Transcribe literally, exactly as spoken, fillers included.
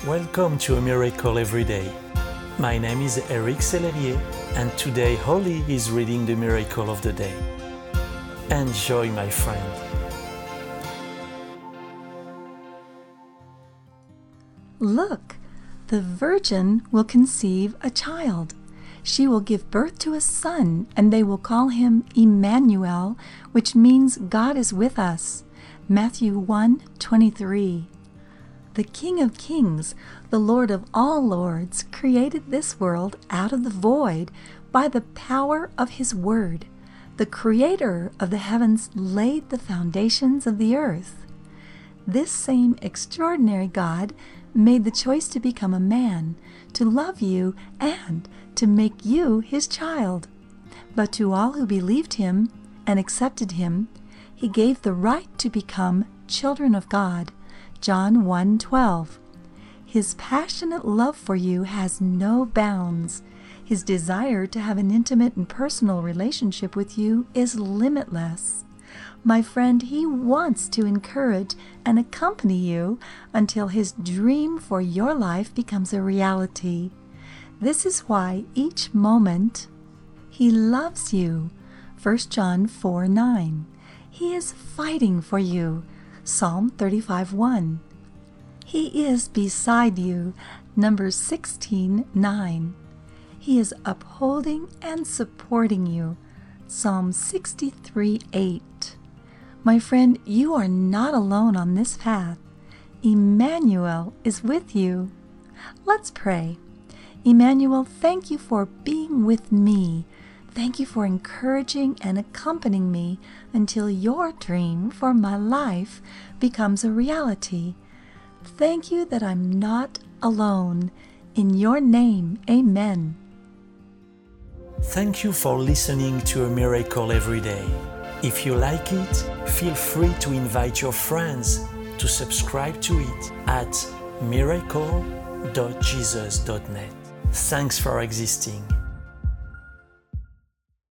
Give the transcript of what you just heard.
Welcome to A Miracle Every Day. My name is Eric Sellerier, and today Holly is reading the Miracle of the Day. Enjoy, my friend. Look, the Virgin will conceive a child. She will give birth to a son, and they will call him Emmanuel, which means God is with us. Matthew one twenty-three. The King of Kings, the Lord of all lords, created this world out of the void by the power of His Word. The Creator of the heavens laid the foundations of the earth. This same extraordinary God made the choice to become a man, to love you, and to make you His child. But to all who believed Him and accepted Him, He gave the right to become children of God. John one twelve. His passionate love for you has no bounds. His desire to have an intimate and personal relationship with you is limitless. My friend, He wants to encourage and accompany you until His dream for your life becomes a reality. This is why each moment He loves you. First John four nine. He is fighting for you. Psalm thirty-five one. He is beside you. Numbers sixteen nine. He is upholding and supporting you. Psalm sixty-three eight. My friend, you are not alone on this path. Emmanuel is with you. Let's pray. Emmanuel, thank you for being with me. Thank you for encouraging and accompanying me until your dream for my life becomes a reality. Thank you that I'm not alone. In your name, amen. Thank you for listening to A Miracle Every Day. If you like it, feel free to invite your friends to subscribe to it at miracle dot jesus dot net. Thanks for existing.